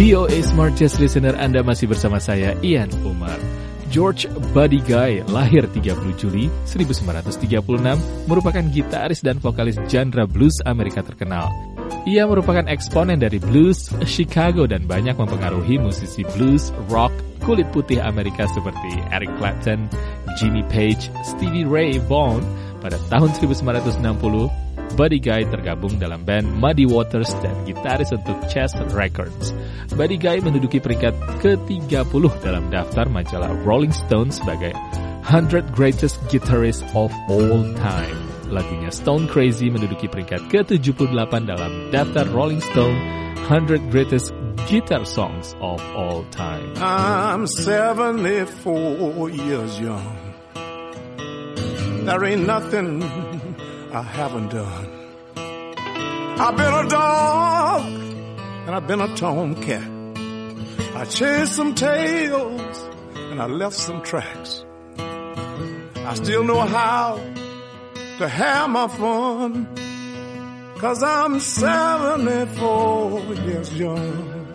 VOA Smart Jazz Listener, Anda masih bersama saya, Ian Umar. George Buddy Guy lahir 30 Juli 1936, merupakan gitaris dan vokalis genre blues Amerika terkenal. Ia merupakan eksponen dari blues Chicago dan banyak mempengaruhi musisi blues rock kulit putih Amerika seperti Eric Clapton, Jimmy Page, Stevie Ray Vaughan. Pada tahun 1960, Buddy Guy tergabung dalam band Muddy Waters dan gitaris untuk Chess Records. Buddy Guy menduduki peringkat ke-30 dalam daftar majalah Rolling Stone sebagai 100 Greatest Guitarists of All Time. Lagunya Stone Crazy menduduki peringkat ke-78 dalam daftar Rolling Stone 100 Greatest Guitar Songs of All Time. I'm 74 years young. There ain't nothing I haven't done. I've been a dog and I've been a tomcat. I chased some tails and I left some tracks. I still know how to have my fun, 'cause I'm 74 years young.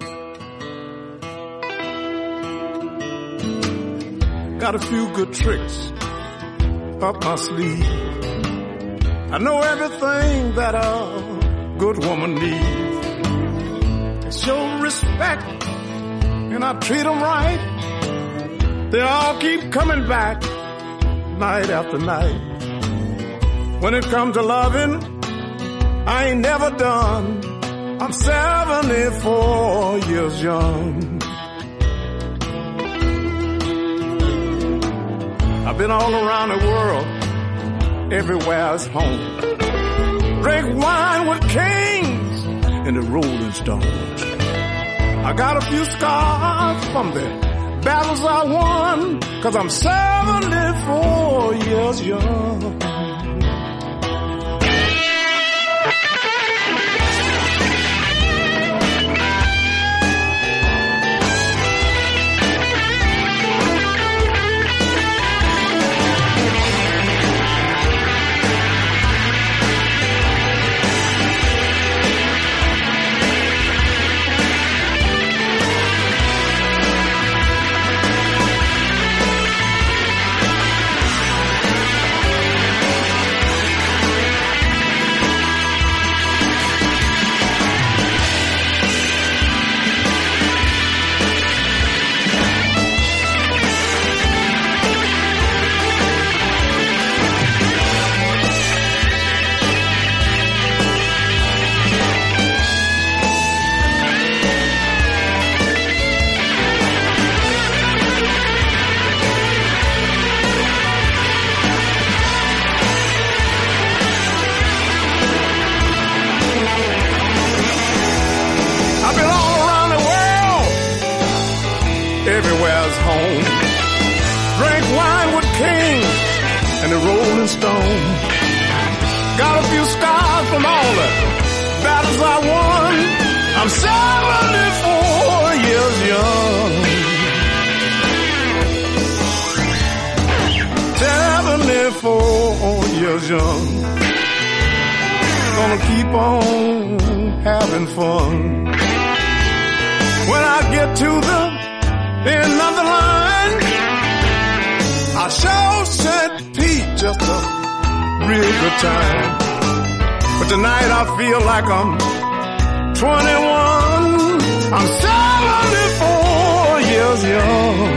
Got a few good tricks up my sleeve. I know everything that a good woman needs. I show respect and I treat them right. They all keep coming back night after night. When it comes to loving, I ain't never done. I'm 74 years young. I've been all around the world, everywhere's home. Drink wine with kings and the Rolling Stones. I got a few scars from the battles I won, 'cause I'm 74 years young. Everywhere's home. Drink wine with kings and the Rolling Stone. Got a few scars from all the battles I won. I'm 74 years young. 74 years young. Gonna keep on having fun. When I get to the end of the line, I sure said Pete, just a real good time. But tonight I feel like I'm 21. I'm 74 years young.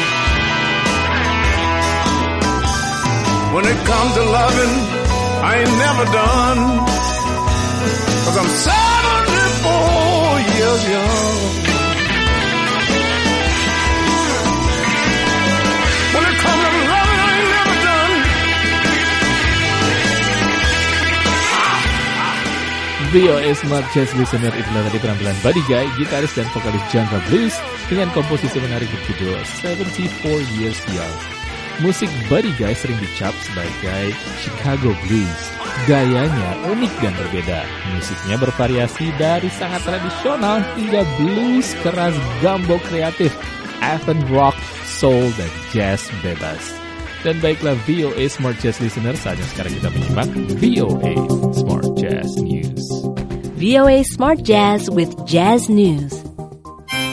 When it comes to loving, I ain't never done, 'cause I'm 74 years young. When it comes to loving, I ain't never done. VOA Smart Jazz Listener, itulah tadi penampilan Buddy Guy, gitaris dan vokalis genre blues dengan komposisi menarik berjudul 74 Years Young. Musik Buddy Guy sering dicap sebagai Chicago Blues. Gayanya unik dan berbeda. Musiknya bervariasi dari sangat tradisional hingga blues keras gumbo kreatif, avant rock, soul, dan jazz bebas. Dan baiklah VOA Smart Jazz Listener, saatnya sekarang kita menyimak VOA Smart Jazz News. VOA Smart Jazz with Jazz News.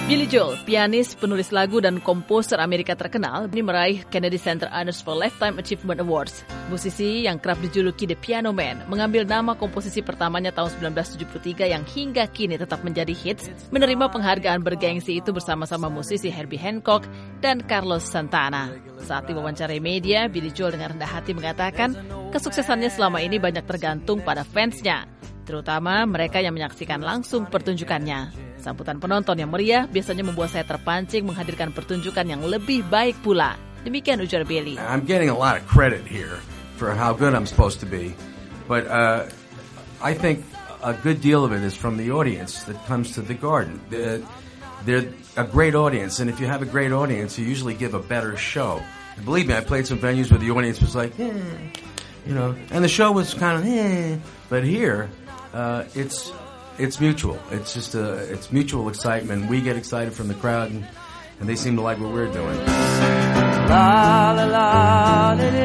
Billy Joel, pianis, penulis lagu, dan komposer Amerika terkenal, ini meraih Kennedy Center Honors for Lifetime Achievement Awards. Musisi yang kerap dijuluki The Piano Man mengambil nama komposisi pertamanya tahun 1973 yang hingga kini tetap menjadi hits, menerima penghargaan bergengsi itu bersama-sama musisi Herbie Hancock dan Carlos Santana. Saat diwawancarai media, Billy Joel dengan rendah hati mengatakan kesuksesannya selama ini banyak tergantung pada fansnya, terutama mereka yang menyaksikan langsung pertunjukannya. Sambutan penonton yang meriah biasanya membuat saya terpancing menghadirkan pertunjukan yang lebih baik pula. Demikian ujar Billy. I'm getting a lot of credit here for how good I'm supposed to be, but I think a good deal of it is from the audience that comes to the garden. They're a great audience, and if you have a great audience, you usually give a better show. And believe me, I played some venues where the audience was like, and the show was kind of, but here, it's mutual. It's just it's mutual excitement. We get excited from the crowd, and they seem to like what we're doing. La la la la la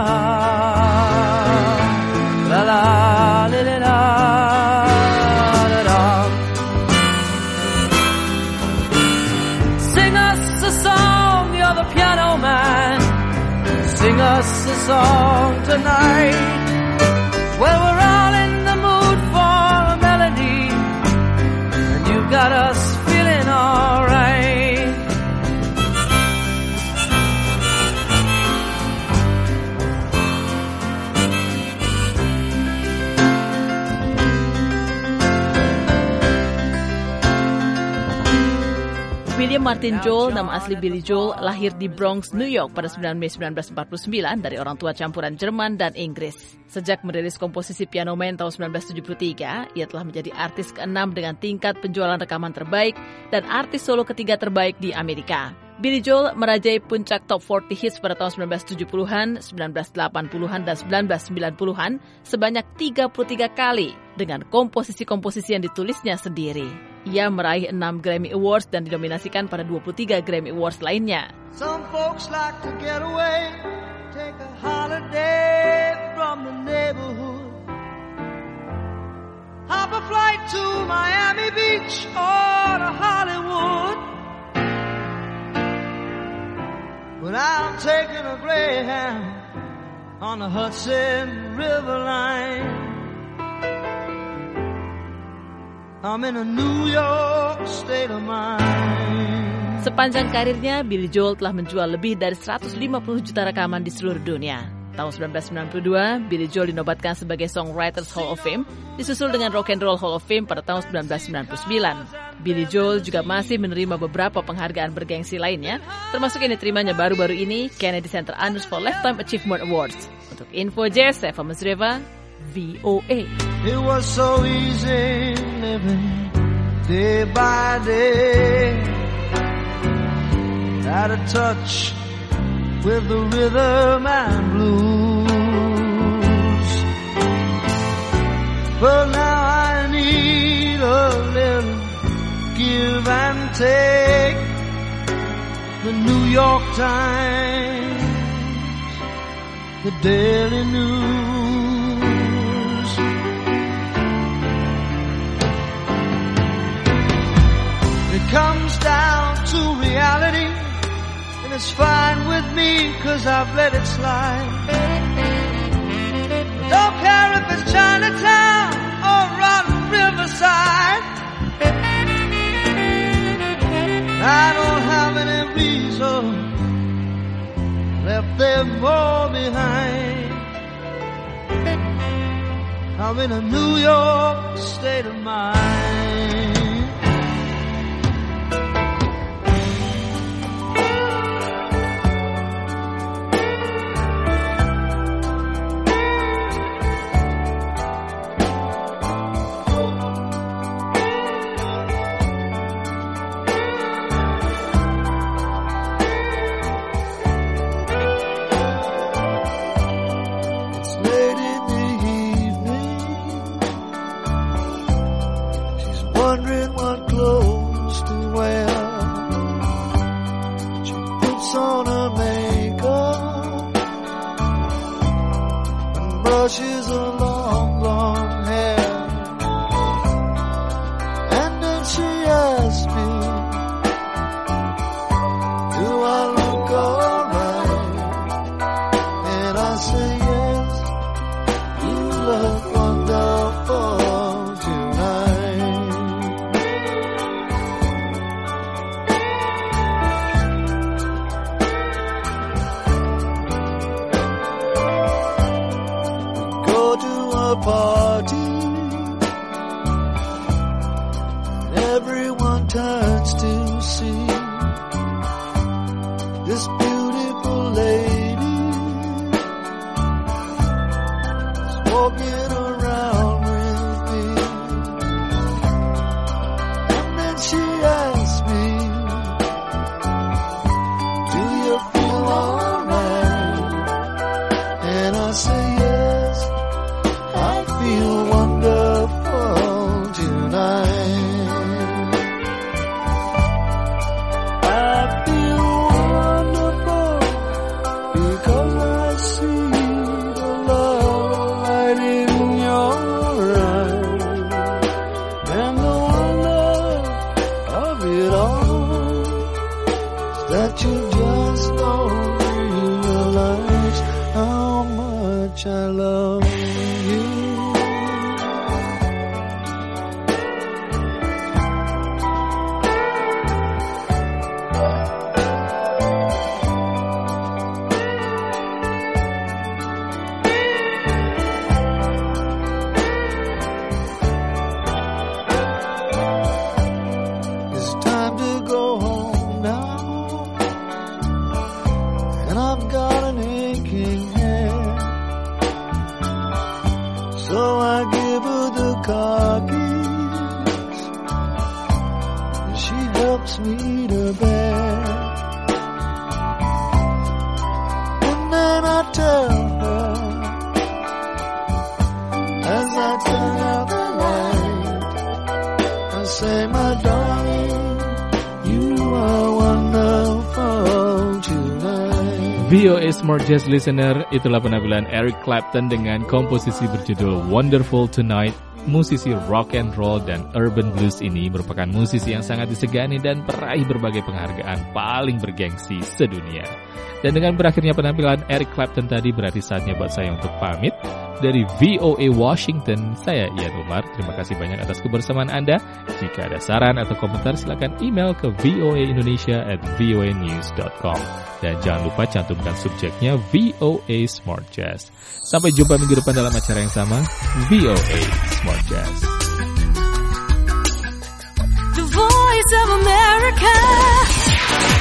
la la la la la. Sing us a song, you're the piano man. Sing us a song tonight. Well, we're all in the mood for a melody, and you've got us feeling alright. William Martin Joel, nama asli Billy Joel, lahir di Bronx, New York pada 9 Mei 1949 dari orang tua campuran Jerman dan Inggris. Sejak merilis komposisi Piano Man tahun 1973, ia telah menjadi artis ke-6 dengan tingkat penjualan rekaman terbaik dan artis solo ketiga terbaik di Amerika. Billy Joel merajai puncak top 40 hits pada tahun 1970-an, 1980-an, dan 1990-an sebanyak 33 kali dengan komposisi-komposisi yang ditulisnya sendiri. Ia meraih 6 Grammy Awards dan dinominasikan pada 23 Grammy Awards lainnya. Some folks like to get away, take a holiday from the neighborhood. Hop a flight to Miami Beach or to Hollywood. But I'm taking a Greyhound on the Hudson River line. I'm in a New York state of mind. Sepanjang karirnya, Billy Joel telah menjual lebih dari 150 juta rekaman di seluruh dunia. Tahun 1992, Billy Joel dinobatkan sebagai Songwriters Hall of Fame, disusul dengan Rock and Roll Hall of Fame pada tahun 1999. Billy Joel juga masih menerima beberapa penghargaan bergengsi lainnya, termasuk yang diterimanya baru-baru ini, Kennedy Center Honors for Lifetime Achievement Awards. Untuk Info Jazz, saya Fama Zreva, VOA. It was so easy living day by day, out of touch with the rhythm and blues. But now I need a little give and take. The New York Times, the Daily News. It comes down to reality, and it's fine with me, 'cause I've let it slide. Don't care if it's Chinatown or Rotten Riverside. I don't have any reason left them all behind. I'm in a New York state of mind. Brushes her long, long hair, and then she asked me turns to see this beautiful lady is walking around with me. And then she asked me, do you feel alright? And I say yes, I feel wonderful tonight. I love you. It's time to go home now, and I've got an aching head. So I give her the car keys, and she helps me to bed. And then I tell her, as I turn out the light, I say, my darling, you are wonderful tonight. VOA Smart Jazz Listener, itulah penampilan Eric Clapton dengan komposisi berjudul Wonderful Tonight. Musisi rock and roll dan urban blues ini merupakan musisi yang sangat disegani dan peraih berbagai penghargaan paling bergengsi sedunia. Dan dengan berakhirnya penampilan Eric Clapton tadi, berarti saatnya buat saya untuk pamit. Dari VOA Washington, saya Ian Umar. Terima kasih banyak atas kebersamaan Anda. Jika ada saran atau komentar, silakan email ke voaindonesia@voanews.com. Dan jangan lupa cantumkan subjeknya VOA Smart Jazz. Sampai jumpa minggu depan dalam acara yang sama, VOA Smart Jazz. The Voice of America.